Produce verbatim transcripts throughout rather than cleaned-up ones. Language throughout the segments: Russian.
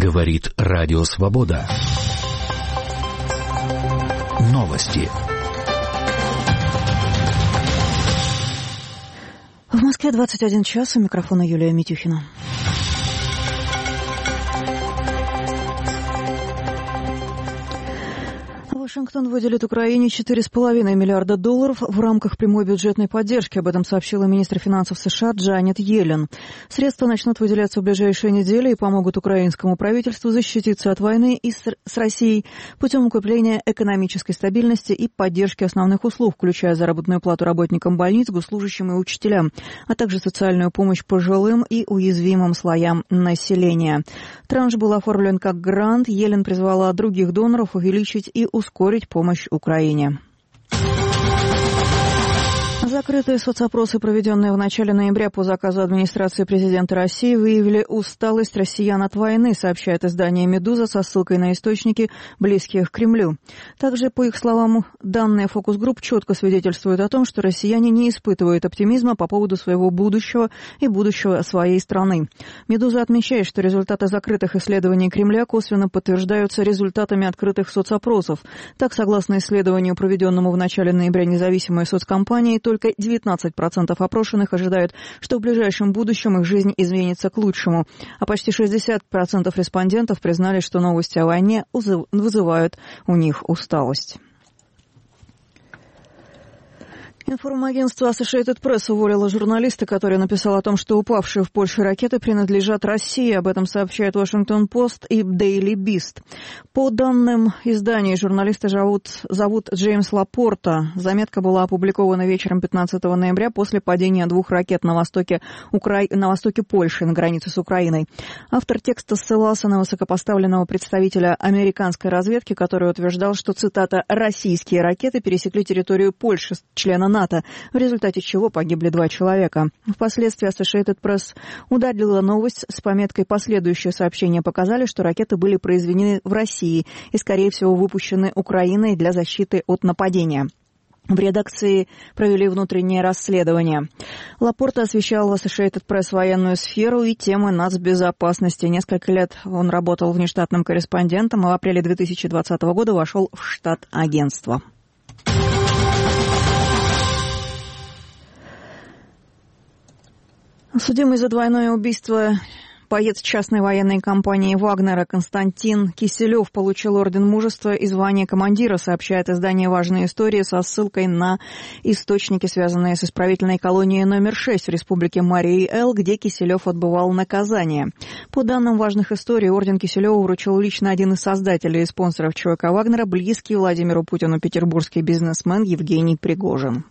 Говорит Радио Свобода. Новости. В Москве двадцать один час, у микрофона Юлия Митюхина. Вашингтон выделит Украине четыре с половиной миллиарда долларов в рамках прямой бюджетной поддержки. Об этом сообщила министр финансов США Джанет Йеллен. Средства начнут выделяться в ближайшие недели и помогут украинскому правительству защититься от войны и с, с Россией путем укрепления экономической стабильности и поддержки основных услуг, включая заработную плату работникам больниц, госслужащим и учителям, а также социальную помощь пожилым и уязвимым слоям населения. Транш был оформлен как грант. Йеллен призвала других доноров увеличить и ускорить ускорить помощь Украине. Закрытые соцопросы, проведенные в начале ноября по заказу администрации президента России, выявили усталость россиян от войны, сообщает издание «Медуза» со ссылкой на источники, близкие к Кремлю. Также, по их словам, данные фокус-групп четко свидетельствуют о том, что россияне не испытывают оптимизма по поводу своего будущего и будущего своей страны. «Медуза» отмечает, что результаты закрытых исследований Кремля косвенно подтверждаются результатами открытых соцопросов. Так, согласно исследованию, проведенному в начале ноября независимой соцкомпанией, только девятнадцать процентов опрошенных ожидают, что в ближайшем будущем их жизнь изменится к лучшему, а почти шестьдесят процентов респондентов признали, что новости о войне вызывают у них усталость. Информагентство Associated Press уволило журналиста, который написал о том, что упавшие в Польше ракеты принадлежат России. Об этом сообщает Washington Post и Daily Beast. По данным изданий, журналиста зовут, зовут Джеймс Лапорта. Заметка была опубликована вечером пятнадцатого ноября после падения двух ракет на востоке, Укра... на востоке Польши, на границе с Украиной. Автор текста ссылался на высокопоставленного представителя американской разведки, который утверждал, что, цитата, «российские ракеты пересекли территорию Польши, члена НАТО, в результате чего погибли два человека». Впоследствии Associated Press ударила новость с пометкой «Последующие сообщения показали, что ракеты были произведены в России и, скорее всего, выпущены Украиной для защиты от нападения». В редакции провели внутреннее расследование. Лапорта освещал в Associated Press военную сферу и темы нацбезопасности. Несколько лет он работал внештатным корреспондентом, а в апреле две тысячи двадцатого года вошел в штат агентства. Судимый за двойное убийство боец частной военной компании «Вагнера» Константин Киселев получил орден мужества и звание командира, сообщает издание «Важные истории» со ссылкой на источники, связанные с исправительной колонией номер шесть в республике Марий-Эл, где Киселев отбывал наказание. По данным «Важных историй», орден Киселеву вручил лично один из создателей и спонсоров ЧВК «Вагнера», близкий Владимиру Путину петербургский бизнесмен Евгений Пригожин.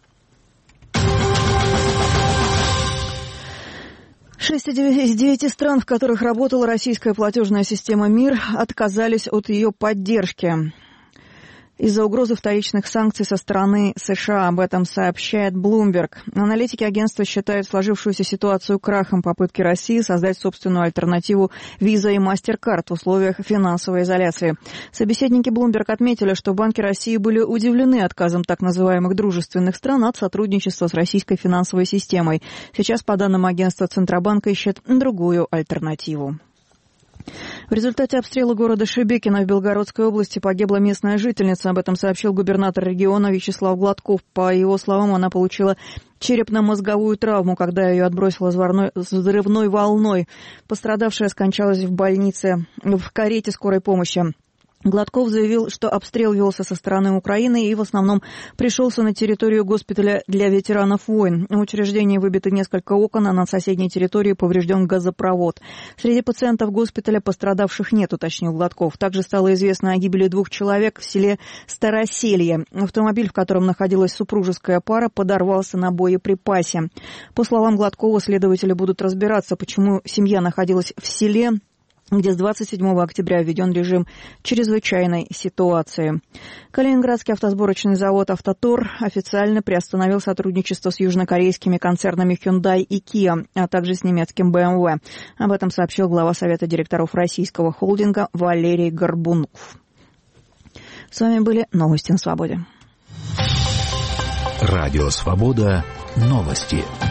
Шесть из девяти стран, в которых работала российская платежная система МИР, отказались от ее поддержки из-за угрозы вторичных санкций со стороны США. Об этом сообщает Bloomberg. Аналитики агентства считают сложившуюся ситуацию крахом попытки России создать собственную альтернативу Visa и MasterCard в условиях финансовой изоляции. Собеседники Bloomberg отметили, что банки России были удивлены отказом так называемых дружественных стран от сотрудничества с российской финансовой системой. Сейчас, по данным агентства, Центробанк ищет другую альтернативу. В результате обстрела города Шебекино в Белгородской области погибла местная жительница. Об этом сообщил губернатор региона Вячеслав Гладков. По его словам, она получила черепно-мозговую травму, когда ее отбросило взрывной волной. Пострадавшая скончалась в больнице в карете скорой помощи. Гладков заявил, что обстрел велся со стороны Украины и в основном пришелся на территорию госпиталя для ветеранов войн. В учреждении выбиты несколько окон, а на соседней территории поврежден газопровод. Среди пациентов госпиталя пострадавших нет, уточнил Гладков. Также стало известно о гибели двух человек в селе Староселье. Автомобиль, в котором находилась супружеская пара, подорвался на боеприпасе. По словам Гладкова, следователи будут разбираться, почему семья находилась в селе, где с двадцать седьмого октября введен режим чрезвычайной ситуации. Калининградский автосборочный завод «Автотор» официально приостановил сотрудничество с южнокорейскими концернами Hyundai и Kia, а также с немецким бэ эм вэ. Об этом сообщил глава Совета директоров российского холдинга Валерий Горбунов. С вами были новости на Свободе. Радио Свобода. Новости.